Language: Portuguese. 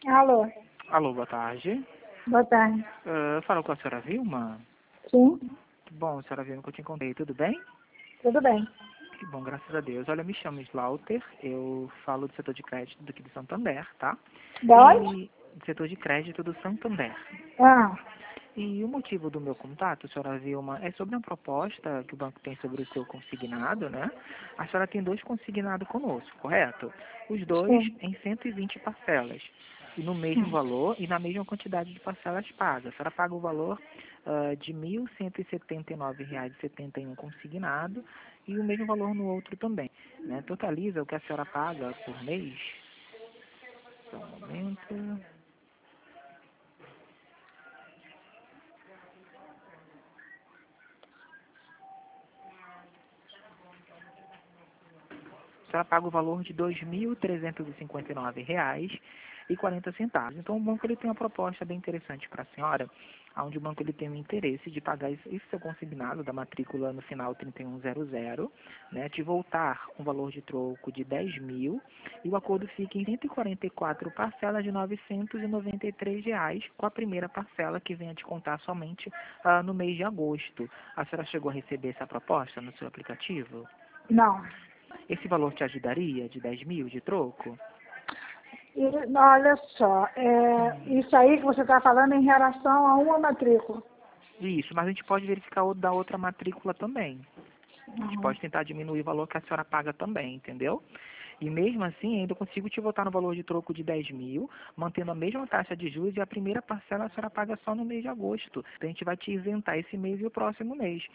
Alô, Alô, boa tarde. boa tarde. Falo com a senhora Vilma. Sim, Que bom, senhora Vilma, que eu te encontrei. Tudo bem? tudo bem. Que bom, graças a Deus. Olha, me chamo Slaughter. Eu falo do setor de crédito daqui de Santander, tá? Da onde? E do setor de crédito do Santander. Ah, E o motivo do meu contato, senhora Vilma, é sobre uma proposta que o banco tem sobre o seu consignado, né? A senhora tem 2 consignados conosco, correto? Os dois sim. em 120 parcelas. E no mesmo Hum. valor e na mesma quantidade de parcelas pagas. A senhora paga o valor de R$ 1.179,71 consignado e o mesmo valor no outro também, né? Totaliza o que a senhora paga por mês. Só um momento. A senhora paga o valor de R$ 2.359,40. Então, o banco ele tem uma proposta bem interessante para a senhora, onde o banco ele tem o interesse de pagar esse seu consignado da matrícula no final 3100, né, de voltar um valor de troco de 10 mil e o acordo fica em 144 parcelas de R$ 993, com a primeira parcela que vem a descontar somente no mês de agosto. A senhora chegou a receber essa proposta no seu aplicativo? Não. Esse valor te ajudaria de 10 mil de troco? E, olha só, isso aí que você está falando em relação a uma matrícula. Isso, mas a gente pode verificar o da outra matrícula também. A gente Uhum. pode tentar diminuir o valor que a senhora paga também, entendeu? E mesmo assim, ainda consigo te voltar no valor de troco de 10 mil, mantendo a mesma taxa de juros e a primeira parcela a senhora paga só no mês de agosto. Então a gente vai te isentar esse mês e o próximo mês.